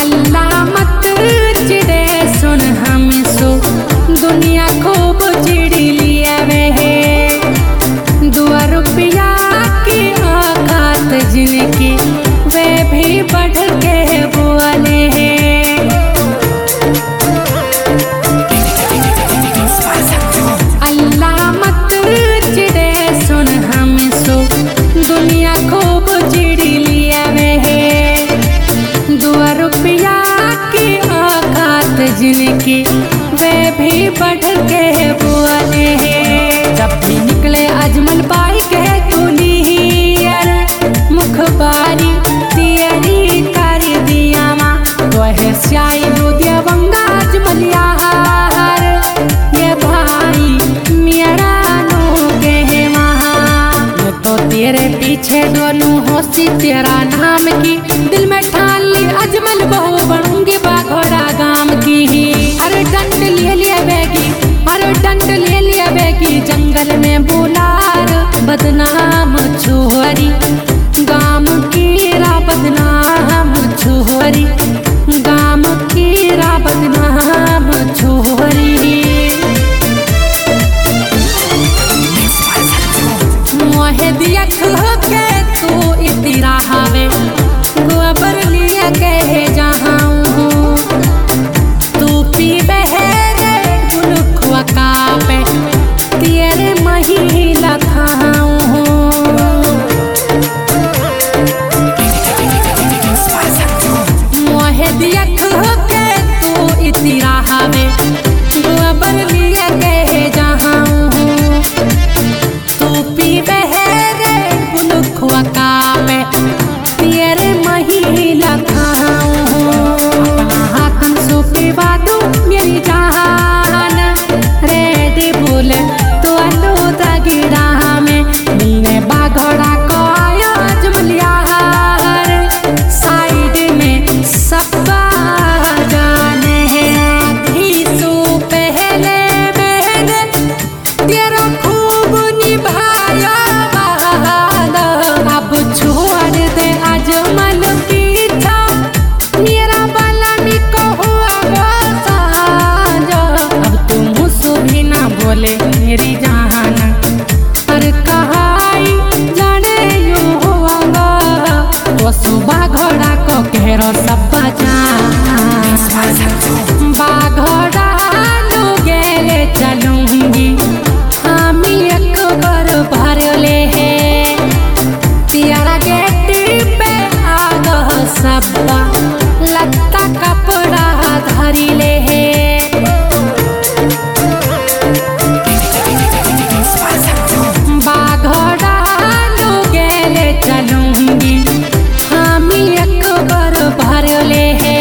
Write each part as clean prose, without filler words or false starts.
अल्लाह मत चिड़े सुन हम सो दुनिया खूब चिड़ी लिया वे ₹2 की औकात जिनकी वे भी बढ़ के बोले अल्लाह मत चिड़े सुन हम सो दुनिया खूब चिड़ी लिया वे ₹2 की औकात जिनकी वे भी बढ़ के बोले जब भी निकले अजमल बाइक है तुलियर मुखबारी तियरी कर दिया माँ वह स्याई दूधिया बंगा अजमल यार ये भाई मेरा नो के वहाँ मैं तो तेरे पीछे डोलूं होशी तेरा नाम की दिल में ठान ली अजमल बहू बनूंगी बाघोड़ा गांव की अरे डंड ले लिया बेगी अरे डंड ले लिया बेगी जंगल में बुलार बदनाम छोरी गाम की रा बदनाम छोरी गाम की रा बदनाम छोरी मोहे दिया के तू इतरा हवे गोबर लिया कहे जहाँ तू पी बहरे गुलखुआ का पे तेरे महिला खाऊं मोहे दिया के तू इतरा हवे गोबर लिया कहे जहाँ तू पी बहरे गुलखुआ का पे तेरे महिला खाऊं अपना हाथन सोपी बादू मेरी जान रेडी बोले तो अलो तगिड़ा में मीने बाघोड़ा को आया अजमलिया साइड में सबका जाने हैं सो पहले मैंने तेरा खूब निभाया अब छोड़ दे अजमल पीछा मेरा बालामी को हुआ साजा अब तुम सो भी ना बोले मेरी जान और कहाई जाने यू होगा तो सुबह घोड़ा को घेरो सब बाघोड़ा लो गेले चलूंगी हम एक बार भर ले तेरा गेट पे आग सबा लत्ता कपड़ा धरी ले बाघोड़ा लो गेले चलूंगी हम एक बार भर ले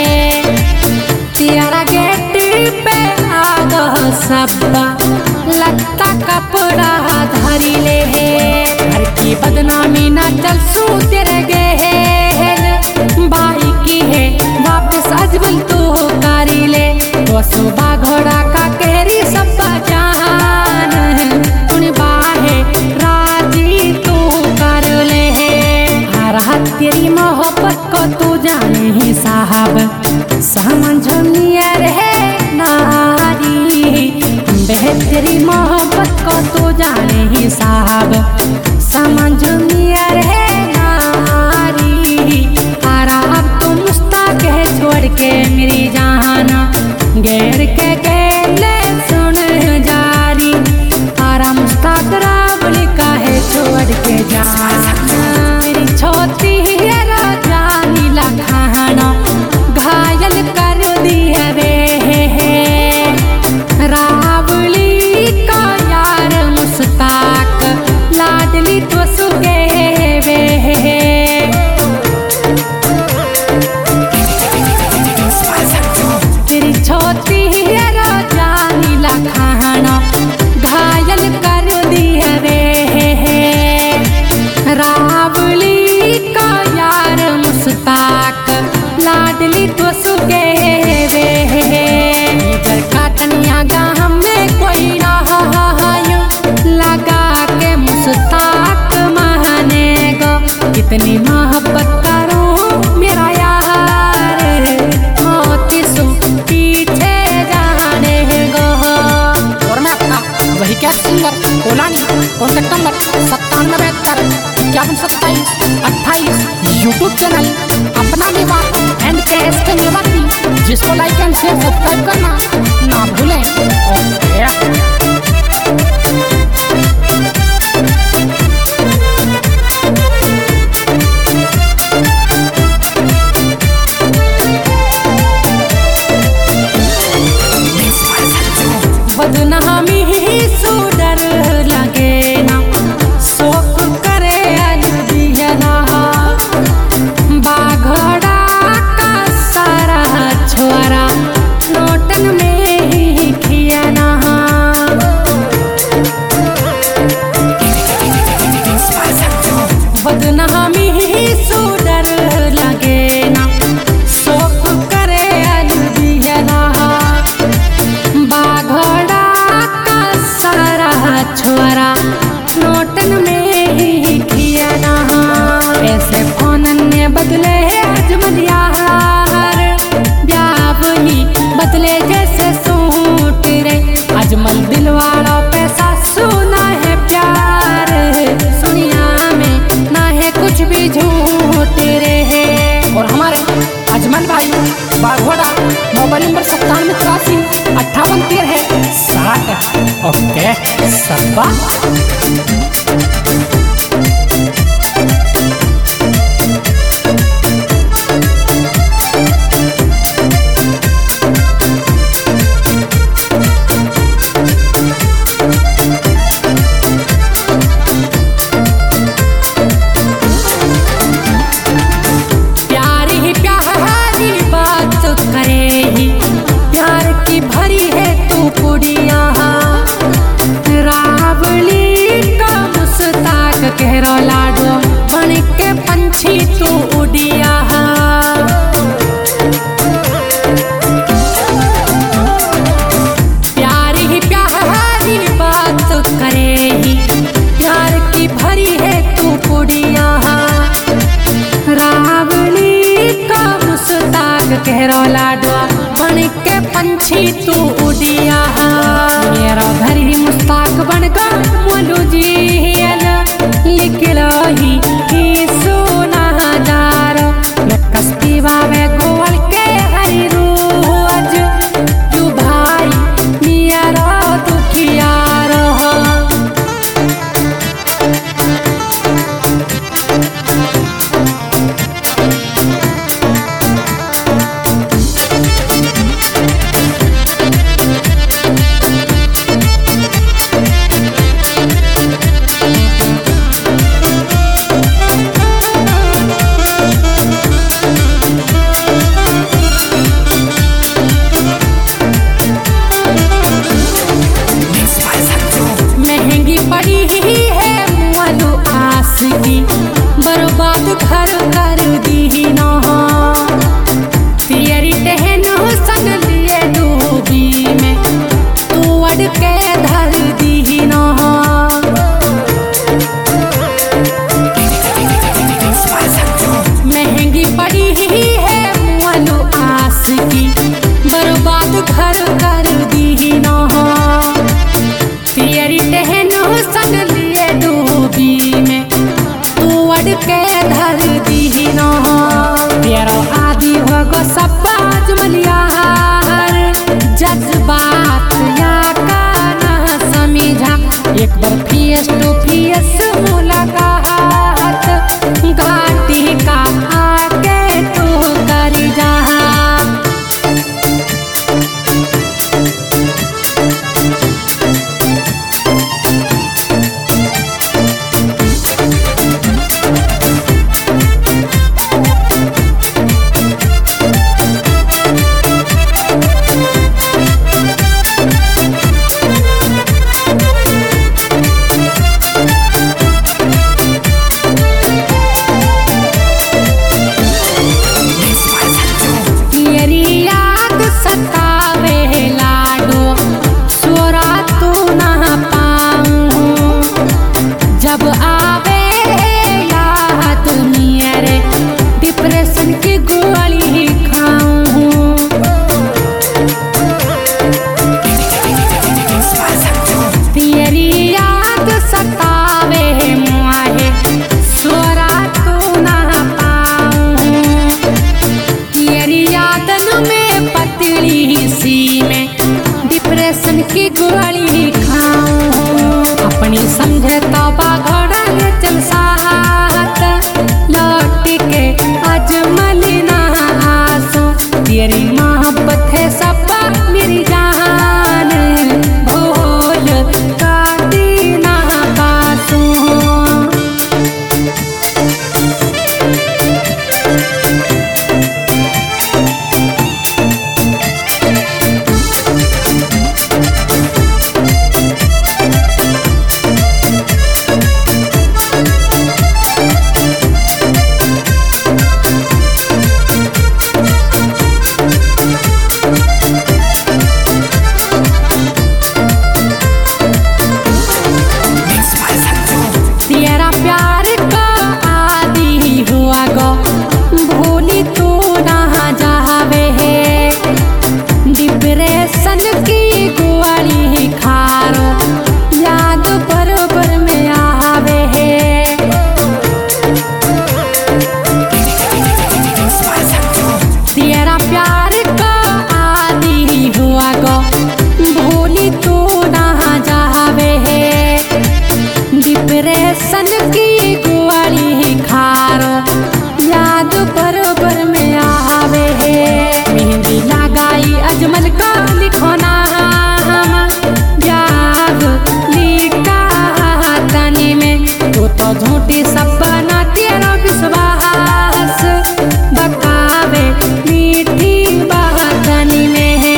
तेरा गेट पे आग सबा लत्ता कपड़ा धरी ले घर की बदनामी ना चल सू तेरे गेल भाई की है वापस अजमल तू कारी ले तो सुबह घोड़ा का कहरी सब जान उन बाहे राजी तू कर ले हरा तेरी मोहब्बत को तू जाने ही साहब समझनिया रहे नारी बेहतरी मोहब्बत को तू जाने ही साहब समझनिया रहे नारी आरा अब तू मुस्ताक है छोड़ के मेरी जाना गैर के गैले सुन जारी आरा मुस्ताक रावली का है छोड़ के जाना मेरी छोटी है राजानी लखाना घायल कर दिया वे रावली का यार मुस्ताक लाडली तो सुगे वे तेरी छोटी है राजानी लखाना घायल कर दिया वे रावली का यार मुस्ताक लाडली तो सुगे वे काटनिया गाँव में कोई ना लगा के मुस्ताक महाने गो कितनी मोहब्बत करूं मेरा यार कॉन्टैक्ट नंबर 9772512728 यूट्यूब चैनल अपना मेवा एंड KSK मेवाती, जिसको लाइक एंड शेयर सब्सक्राइब करना ना भूलें। ओके बदनामी ही सुडर लगे ना, शोक करे अलबियना, बाघोड़ा का सारा छोरा नोटन में ही खियाना। बदनामी ही सुडर लगे ना, शोक करे अलबियना, बाघोड़ा का सारा छोरा नोटन में ही खियाना। ऐसे फोन ने बदले अजमल यार, ब्यावनी बदले जैसे सूट रे। अजमल दिलवाड़ा पैसा सुना है प्यार, सुनिया में ना है कुछ भी झूठ रे। और हमारे अजमल भाई बाघोड़ा मोबाइल नंबर 9783581360। ओके सबा प्यार की भरी है तू कुड़िया, रावली का मुस्ताक कहरो लाडो बन के पंछी तू उड़िया। प्यारी ही प्यारी बात करे ही, प्यार की भरी है तू कुड़िया, रावली का मुस्ताक कहरो लाडो बन के पंछी तू उड़िया। मेरा घर ही मुस्ताक बनकर मोलू जी लिखलो ही सोना दार, मैं कस्तीवा में गोवल के हरी रोज तू भाई मेरा दुखिया रहो। तेरी मोहब्बत है सबका मेरी जान, भूल काटी ना पासूं। तेरा प्यार का आदि हुआ गो, भूली तू ना जावे है। डिप्रेशन की गोली खारो, याद बरबर में आवे है। तेरा प्यार का आदि हुआ गो, भूली तू ना जावे है। डिप्रेशन की गोली खारो, याद बरबर में आवे है। मेहंदी लगाई अजमल का लिखोना, याद लिखा तनी में। तू तो झूठी सब बना तेरा विश्वास, बकावे मीठी बातनी में है।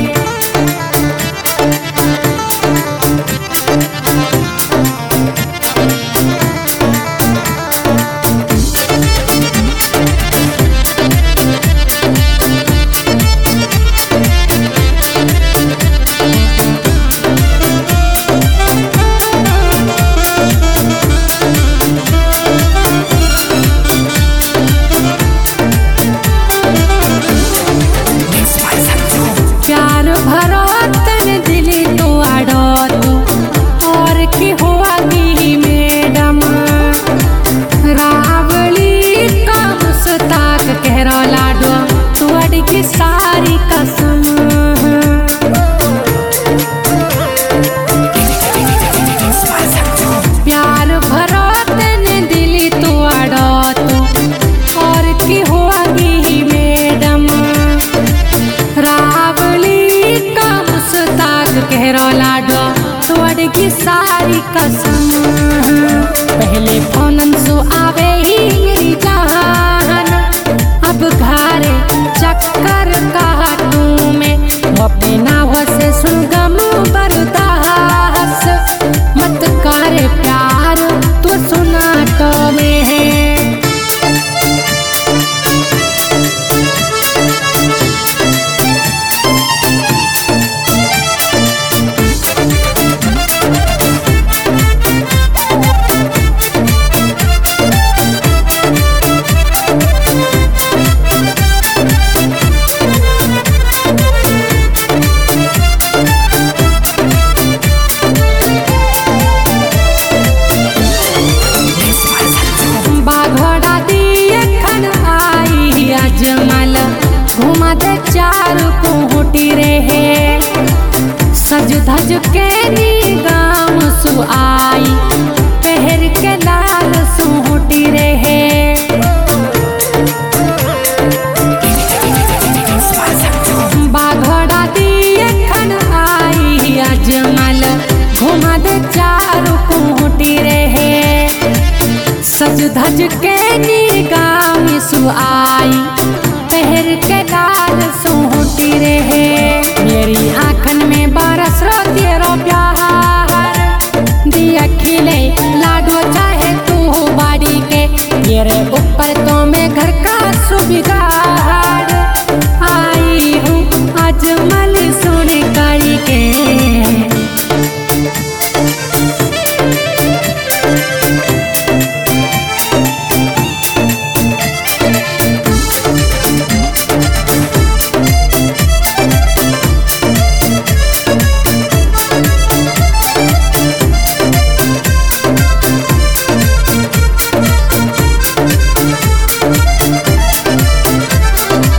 प्यार भरो तन दिली तो आड़ो तू, और की होगी मैडम। रावली का मुस्ताक कहरो लाडो, तू अड़की सारी कसम। प्यार भरो तन दिली तो आड़ो तू, और की होगी मैडम। रावली का मुस्ताक कहरो लाडो, तोड़ की सारी कसम। पहले फोनन सो आवे ही मेरी जान, अब घरे चक्कर काटूं में। अपने नाव से सुन गम बर्दाश्त, मत करे प्यार तू सुना तो में है। बाघोड़ा दिए खन आई अजमल, घुमा दे चारू कोटी रहे। सज धज के नी गाम सु आई, पहर के लाल सूटी रहे। बाघोड़ा दिए खन आई अजमल, घुमा दे चारू कोटी रहे। सज धज के